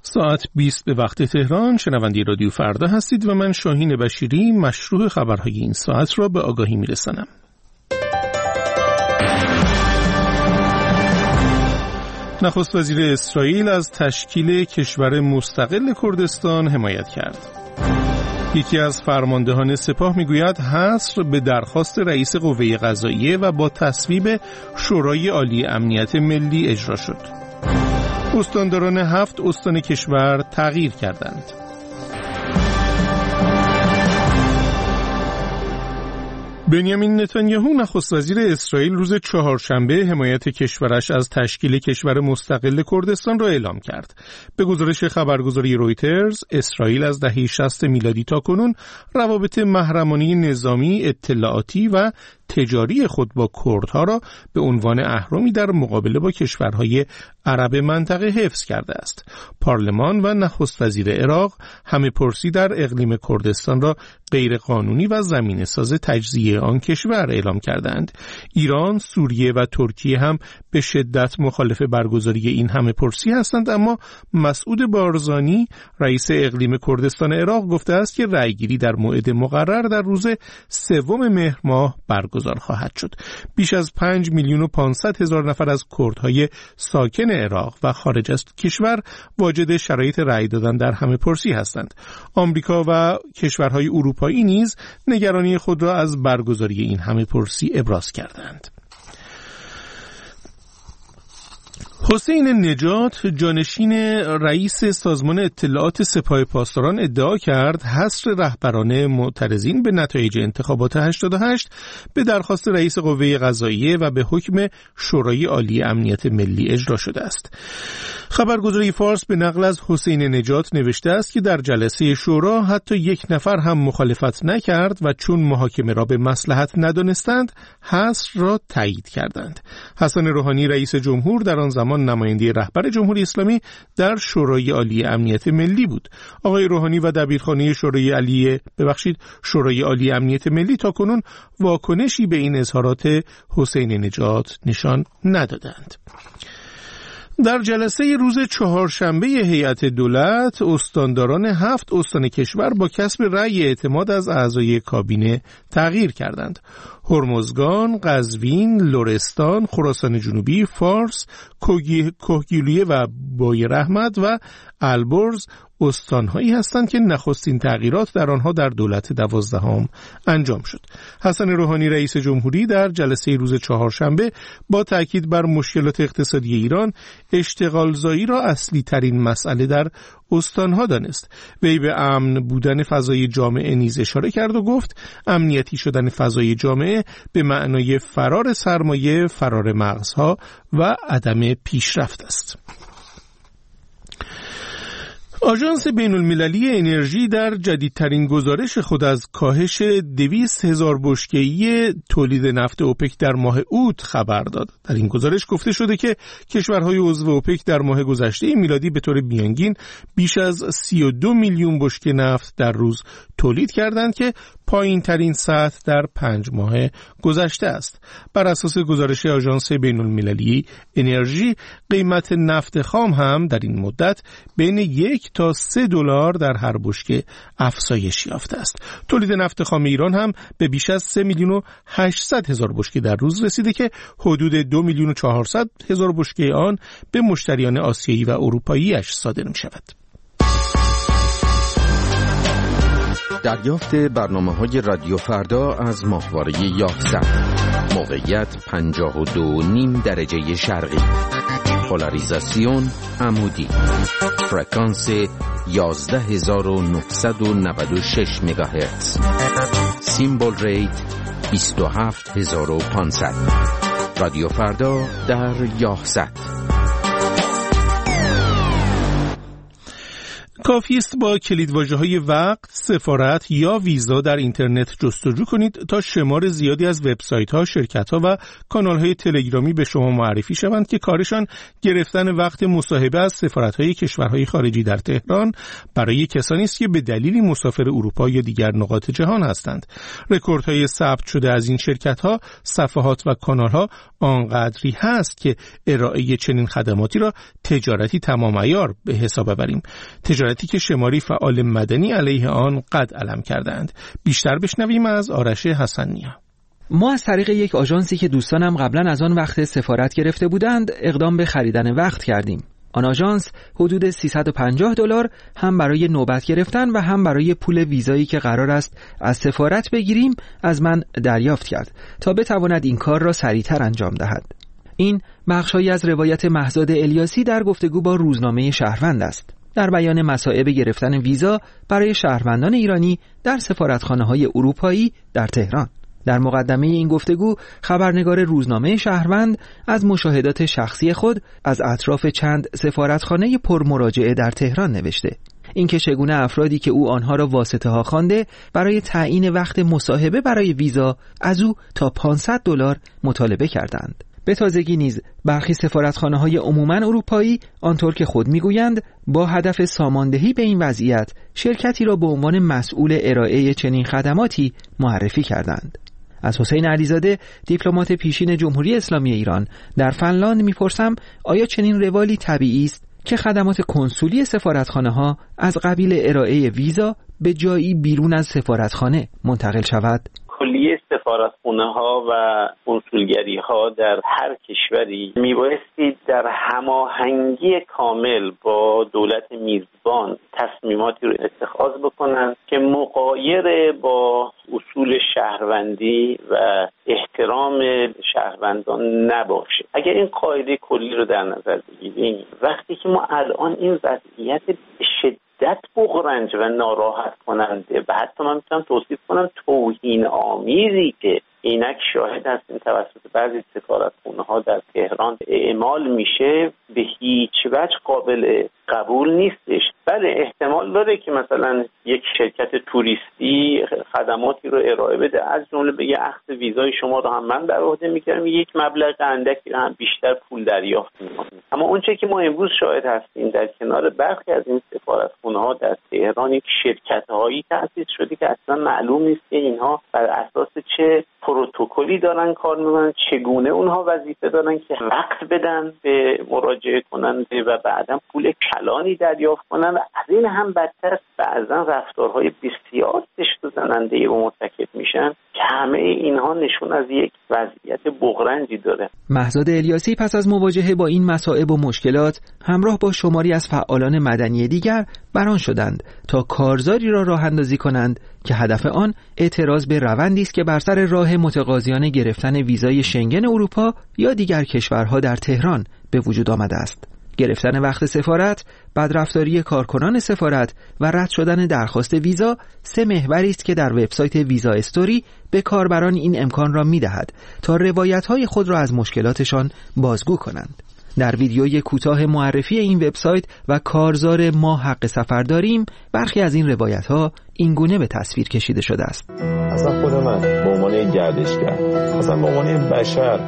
ساعت 20 به وقت تهران، شنونده رادیو فردا هستید و من شاهین بشیری مشروع خبرهای این ساعت را به آگاهی میرسانم. نخست وزیر اسرائیل از تشکیل کشور مستقل کردستان حمایت کرد. یکی از فرماندهان سپاه میگوید حصر به درخواست رئیس قوه قضاییه و با تصویب شورای عالی امنیت ملی اجرا شد. استانداران 7 استان کشور تغییر کردند. بنیامین نتانیاهو نخست وزیر اسرائیل روز چهارشنبه حمایت کشورش از تشکیل کشور مستقل کردستان را اعلام کرد. به گزارش خبرگزاری رویترز، اسرائیل از دهه 60 میلادی تا کنون روابط محرمانه نظامی، اطلاعاتی و تجاری خود با کردها را به عنوان اهرمی در مقابله با کشورهای عرب منطقه حفظ کرده است. پارلمان و نخست وزیر عراق همه پرسی در اقلیم کردستان را غیر قانونی و زمینه‌ساز تجزیه آن کشور اعلام کردند. ایران، سوریه و ترکیه هم به شدت مخالف برگزاری این همه پرسی هستند، اما مسعود بارزانی رئیس اقلیم کردستان عراق گفته است که رأیگیری در موعد مقرر در روز 3 مهر ماه برگزار خواهد شد. بیش از 5,500,000 نفر از کردهای ساکن عراق و خارج از کشور واجد شرایط رأی دادن در همه پرسی هستند. آمریکا و کشورهای اروپایی نیز نگرانی خود را از برگزاری این همه پرسی ابراز کردند. حسین نجات، جانشین رئیس سازمان اطلاعات سپاه پاسداران، ادعا کرد حصر رهبران معترضین به نتایج انتخابات 88 به درخواست رئیس قوه قضاییه و به حکم شورای عالی امنیت ملی اجرا شده است. خبرگزاری فارس به نقل از حسین نجات نوشته است که در جلسه شورا حتی یک نفر هم مخالفت نکرد و چون محاکمه را به مصلحت ندانستند، حصر را تایید کردند. حسن روحانی رئیس جمهور در آن زمان نماینده رهبر جمهوری اسلامی در شورای عالی امنیت ملی بود. آقای روحانی و دبیرخانه شورای عالی امنیت ملی تاکنون واکنشی به این اظهارات حسین نجات نشان ندادند. در جلسه روز چهارشنبه هیئت دولت، استانداران 7 استان کشور با کسب رأی اعتماد از اعضای کابینه تغییر کردند. هرمزگان، قزوین، لرستان، خراسان جنوبی، فارس، کوهگیلویه و بوی رحمت و البرز استانهایی هستند که نخستین تغییرات در آنها در دولت 12 انجام شد. حسن روحانی رئیس جمهوری در جلسه روز چهارشنبه با تاکید بر مشکلات اقتصادی ایران، اشتغالزایی را اصلی ترین مسئله در استانها دانست. وی به امن بودن فضای جامعه نیز اشاره کرد و گفت امنیتی شدن فضای جامعه به معنای فرار سرمایه، فرار مغزها و عدم پیشرفت است. آژانس بین‌المللی انرژی در جدیدترین گزارش خود از کاهش 200,000 بشکه‌ای تولید نفت اوپک در ماه اوت خبر داد. در این گزارش گفته شده که کشورهای عضو اوپک در ماه گذشته میلادی به طور میانگین بیش از 32 میلیون بشکه نفت در روز تولید کردند که پایین ترین سطح در 5 ماه گذشته است. بر اساس گزارش آژانس بین‌المللی انرژی، قیمت نفت خام هم در این مدت بین 1 تا 3 دلار در هر بشکه افزایش یافته است. تولید نفت خام ایران هم به بیش از 3,800,000 بشکه در روز رسیده که حدود 2,400,000 بشکه آن به مشتریان آسیایی و اروپایی‌اش صادر می‌شود. دریافت برنامه‌های رادیو فردا از ماهواره یاهصد. موقعیت 52.5 درجه شرقی. پولاریزاسیون عمودی. فرکانس 11996 مگاهرتز. سیمبل ریت 27500. رادیو فردا در یاهصد. کافی است با کلیدواژه‌های وقت، سفارت یا ویزا در اینترنت جستجو کنید تا شمار زیادی از وبسایت‌ها، شرکت‌ها و کانال‌های تلگرامی به شما معرفی شوند که کارشان گرفتن وقت مصاحبه از سفارت‌های کشورهای خارجی در تهران برای کسانی است که به دلیل مسافر اروپا یا دیگر نقاط جهان هستند. رکوردهای ثبت شده از این شرکت‌ها، صفحات و کانال‌ها آنقدری هست که ارائه چنین خدماتی را تجارتی تمام عیار به حساب ببریم. تجارتی که شماری فعال مدنی علیه آن قد علم کردند. بیشتر بشنویم از آرش حسن‌نیا. ما از طریق یک آژانسی که دوستانم قبلا از آن وقت سفارت گرفته بودند اقدام به خریدن وقت کردیم. آن آژانس حدود $350 هم برای نوبت گرفتن و هم برای پول ویزایی که قرار است از سفارت بگیریم از من دریافت کرد تا بتواند این کار را سریعتر انجام دهد. این بخشی از روایت مهزاد الیاسی در گفتگو با روزنامه شهروند است. در بیان مصائب گرفتن ویزا برای شهروندان ایرانی در سفارتخانه‌های اروپایی در تهران. در مقدمه این گفتگو خبرنگار روزنامه شهروند از مشاهدات شخصی خود از اطراف چند سفارتخانه پرمراجعه در تهران نوشته. اینکه چگونه افرادی که او آنها را واسطه‌ها خوانده برای تعیین وقت مصاحبه برای ویزا از او تا $500 مطالبه کردند. به تازگی نیز برخی سفارتخانه‌های عموماً اروپایی آنطور که خود می‌گویند با هدف ساماندهی به این وضعیت شرکتی را به عنوان مسئول ارائه چنین خدماتی معرفی کردند. از حسین علیزاده دیپلمات پیشین جمهوری اسلامی ایران در فنلاند می‌پرسم آیا چنین روالی طبیعی است که خدمات کنسولی سفارتخانه‌ها از قبیل ارائه ویزا به جایی بیرون از سفارتخانه منتقل شود؟ کلیه سفارتخانه‌ها و کنسولگری‌ها در هر کشوری میبایستی در هماهنگی کامل با دولت میزبان تصمیماتی رو اتخاذ بکنند که مغایر با اصول شهروندی و احترام شهروندان نباشه. اگر این قاعده کلی رو در نظر بگیریم، وقتی که ما الان این وضعیت شدت بغرنج و ناراحت کننده و حتی من میتونم توصیف کنم توهین آمیزی که اینک شاهد هستیم توسط بعضی سفارتخانه‌ها در تهران اعمال میشه به هیچ وجه قابل قبول نیستش. بله احتمال داره که مثلا یک شرکت توریستی خدماتی رو ارائه بده، از جمله بگه اخذ ویزای شما رو هم من بر عهده میگیرم، یک مبلغ اندکی هم بیشتر پول دریافت میکنم. اما اونچه که ما امروز شاهد هستیم در کنار برخی از این سفارتخانه‌ها در تهران یک شرکت‌هایی تأسیس شده که اصلا معلوم نیست که اینها بر اساس چه پروتکلی دارن کار میکنن، چگونه اونها وظیفه دارن که وقت بدن به مراجعه کننده و بعداً پول کلانی دریافت کنن و از این هم بدتر بعضاً رفتارهای بسیار زشت و زننده و مرتکب میشن که همه اینها نشون از یک وضعیت بغرنجی داره. مهزاد الیاسی پس از مواجهه با این مصائب و مشکلات همراه با شماری از فعالان مدنی دیگر بران شدند تا کارزاری را راه اندازی کنند که هدف آن اعتراض به روندی است که بر سر راه متقاضیان گرفتن ویزای شنگن اروپا یا دیگر کشورها در تهران به وجود آمده است. گرفتن وقت سفارت، بدرفتاری کارکنان سفارت و رد شدن درخواست ویزا سه محوری است که در وبسایت ویزا استوری به کاربران این امکان را می‌دهد تا روایت‌های خود را از مشکلاتشان بازگو کنند. در ویدیوی کوتاه معرفی این وبسایت و کارزار ما حق سفر داریم، برخی از این روایت‌ها اینگونه به تصویر کشیده شده است. اصلا خود من به عنوان گردشگر، اصلا به عنوان بشر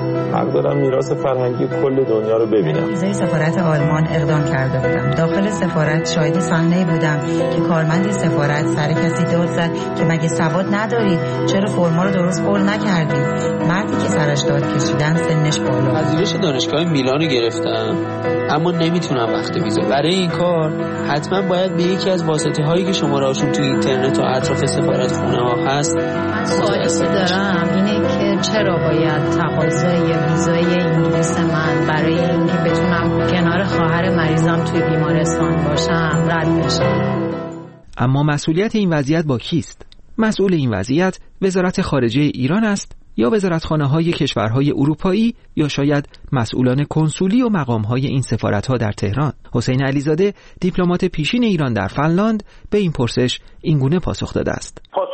حق دارم میراث فرهنگی کل دنیا رو ببینم. ویزای سفارت آلمان اقدام کرده بودم. داخل سفارت شاهد صحنه‌ای بودم که کارمند سفارت سر کسی داد زد که مگه سواد ندارید؟ چرا فرما رو درست پر نکردید؟ مردی که سرش داد کشیدن سنش بالا. پذیرش دانشگاه میلان رو گرفتم اما نمیتونم وقت ویزا. برای این کار حتما باید به یکی از واسطه‌هایی که شماره‌هاشون تو اینترنت و اطراف سفارتخونه‌ها هست. من سوالی که دارم اینه که چرا باید تقاضای ویزای انگلیس من برای اینکه بتونم کنار خواهر مریضم توی بیمارستان باشم رد بشه؟ اما مسئولیت این وضعیت با کیست؟ مسئول این وضعیت وزارت خارجه ایران است یا وزارتخانه‌های کشورهای اروپایی یا شاید مسئولان کنسولی و مقام‌های این سفارت‌ها در تهران؟ حسین علیزاده دیپلمات پیشین ایران در فنلاند به این پرسش اینگونه پاسخ داده است. پاسخ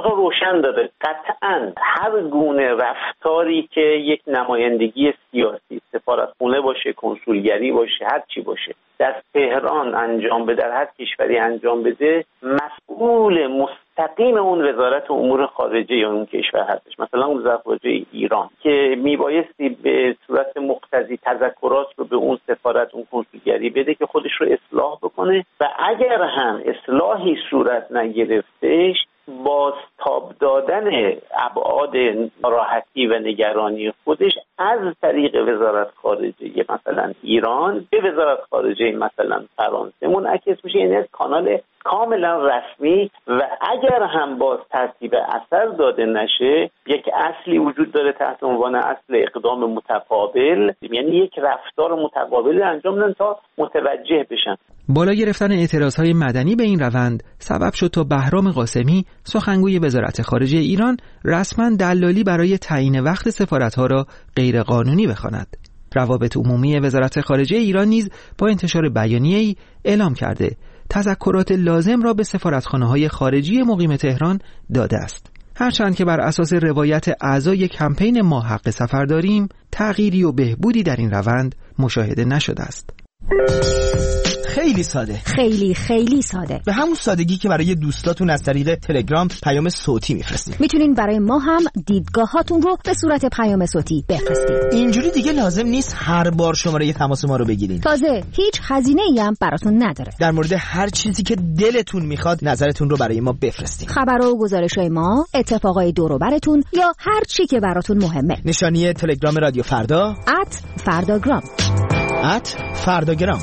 اتاق روشن داده. قطعاً هر گونه رفتاری که یک نمایندگی سیاسی، سفارتخونه باشه، کنسولگری باشه، هر چی باشه، در تهران انجام بده، در هر کشوری انجام بده، مسئول مستقیم اون وزارت امور خارجه یا اون کشور هستش. مثلا وزارت خارجه ایران که میبایستی به صورت مقتضی تذکرات رو به اون سفارت، اون کنسولگری بده که خودش رو اصلاح بکنه و اگر هم اصلاحی صورت نگرفتش، بازتاب دادن ابعاد ناراحتی و نگرانی خودش از طریق وزارت خارجه مثلا ایران به وزارت خارجه مثلا فرانسه منعکس میشه. یعنی از کانال کاملا رسمی و اگر هم باز ترتیب اثر داده نشه، یک اصلی وجود داره تحت عنوان اصل اقدام متقابل، یعنی یک رفتار متقابل انجام بدن تا متوجه بشن. بالا گرفتن اعتراضهای مدنی به این روند سبب شد تا بهرام قاسمی، سخنگوی وزارت خارجه ایران، رسما دلالی برای تعیین وقت سفارت‌ها را غیرقانونی بخواند. روابط عمومی وزارت خارجه ایران نیز با انتشار بیانیه‌ای اعلام کرده تذکرات لازم را به سفارتخانه‌های خارجی مقیم تهران داده است. هرچند که بر اساس روایت اعضای کمپین ما حق سفر داریم، تغییری و بهبودی در این روند مشاهده نشده است. خیلی ساده، خیلی ساده، به همون سادگی که برای دوستاتون از طریق تلگرام پیام صوتی میفرستید. میتونین برای ما هم دیدگاهاتون رو به صورت پیام صوتی بفرستید. اینجوری دیگه لازم نیست هر بار شماره تماس ما رو بگیرین. تازه هیچ هزینه‌ای هم براتون نداره. در مورد هر چیزی که دلتون میخواد نظرتون رو برای ما بفرستید. خبرها و گزارش‌های ما، اتفاقای دور و برتون یا هر چی که براتون مهمه. نشانی تلگرام رادیو فردا @فرداگرام. @فرداگرام.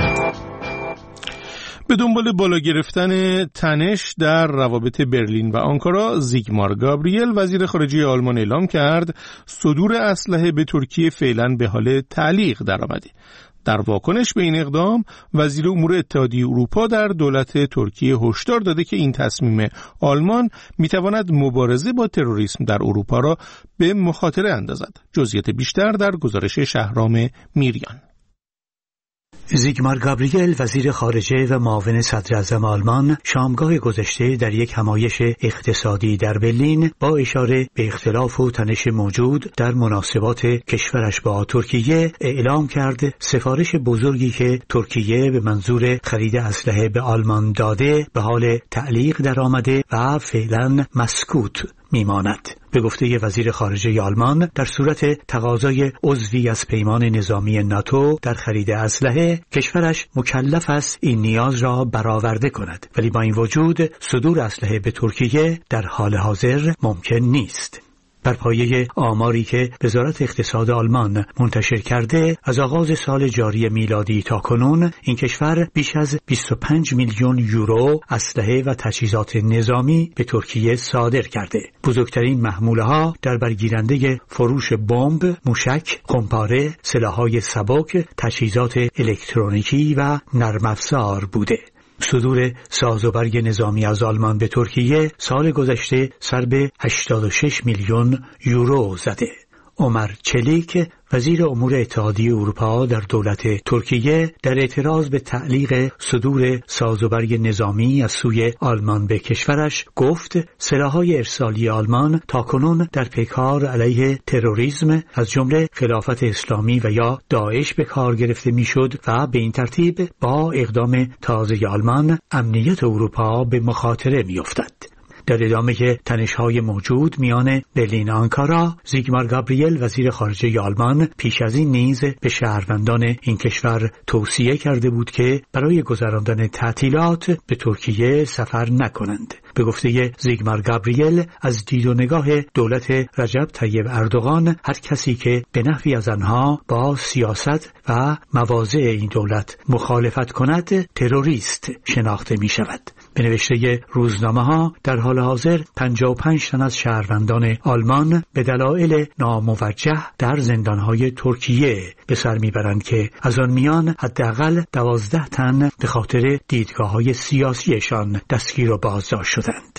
به دنبال بالا گرفتن تنش در روابط برلین و آنکارا، زیگمار گابریل وزیر خارجه آلمان اعلام کرد صدور اسلحه به ترکیه فعلا به حال تعلیق درآمده. در واکنش به این اقدام، وزیر امور اتحادیه اروپا در دولت ترکیه هشدار داده که این تصمیم آلمان میتواند مبارزه با تروریسم در اروپا را به مخاطره اندازد. جزئیات بیشتر در گزارش شهرام میریان. زیگمار گابریل وزیر خارجه و معاون صدر اعظم آلمان شامگاه گذشته در یک همایش اقتصادی در برلین با اشاره به اختلاف و تنش موجود در مناسبات کشورش با ترکیه اعلام کرد سفارش بزرگی که ترکیه به منظور خرید اسلحه به آلمان داده به حال تعلیق درآمده و فعلا مسکوت میماند. به گفته وزیر خارجه آلمان، در صورت تقاضای عضوی از پیمان نظامی ناتو در خرید اسلحه، کشورش مکلف است این نیاز را برآورده کند، ولی با این وجود صدور اسلحه به ترکیه در حال حاضر ممکن نیست. بر پایه آماری که وزارت اقتصاد آلمان منتشر کرده، از آغاز سال جاری میلادی تا کنون این کشور بیش از 25 میلیون یورو اسلحه و تجهیزات نظامی به ترکیه صادر کرده. بزرگترین محموله‌ها در برگیرنده فروش بمب، موشک، خمپاره، سلاح‌های سبک، تجهیزات الکترونیکی و نرم افزار بوده. صدور سازوبرگ نظامی از آلمان به ترکیه سال گذشته سر به 86 میلیون یورو زده. عمر چلیک وزیر امور اتحادیه اروپا در دولت ترکیه در اعتراض به تعلیق صدور سازوبرگ نظامی از سوی آلمان به کشورش گفت سلاح‌های ارسالی آلمان تاکنون در پیکار علیه تروریسم از جمله خلافت اسلامی و یا داعش به کار گرفته میشد و به این ترتیب با اقدام تازه آلمان امنیت اروپا به مخاطره میافتد. در ادامه تنش‌های موجود میان برلین و آنکارا، زیگمار گابریل وزیر خارجه آلمان پیش از این نیز به شهروندان این کشور توصیه کرده بود که برای گذراندن تعطیلات به ترکیه سفر نکنند. به گفته زیگمار گابریل، از دید و نگاه دولت رجب طیب اردوغان، هر کسی که به نحوی از آنها با سیاست و مواضع این دولت مخالفت کند تروریست شناخته می شود. به نوشته روزنامه‌ها در حال حاضر 55 تن از شهروندان آلمان به دلایل ناموجه در زندان‌های ترکیه به سر میبرند که از آن میان حداقل 12 تن به خاطر دیدگاه‌های سیاسیشان دستگیر و بازداشت شدند.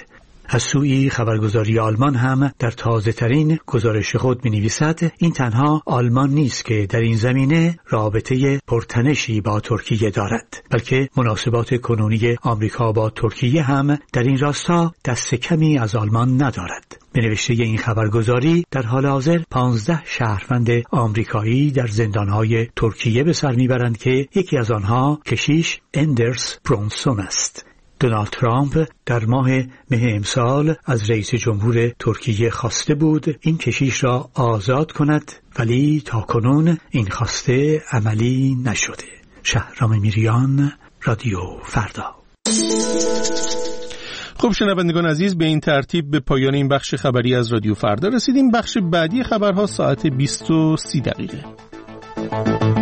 از سوی خبرگزاری آلمان هم در تازه ترین گزارش خود می نویسد این تنها آلمان نیست که در این زمینه رابطه پرتنشی با ترکیه دارد، بلکه مناسبات کنونی آمریکا با ترکیه هم در این راستا دست کمی از آلمان ندارد. به نوشته این خبرگزاری در حال حاضر 15 شهروند آمریکایی در زندانهای ترکیه به سر میبرند که یکی از آنها کشیش اندرس برونسون است. دونالد ترامپ در ماه مه امسال از رئیس جمهور ترکیه خواسته بود این کشیش را آزاد کند، ولی تاکنون این خواسته عملی نشده. شهرام میریان، رادیو فردا. خب شنوندگان عزیز، به این ترتیب به پایان این بخش خبری از رادیو فردا رسیدیم. بخش بعدی خبرها ساعت 20:30.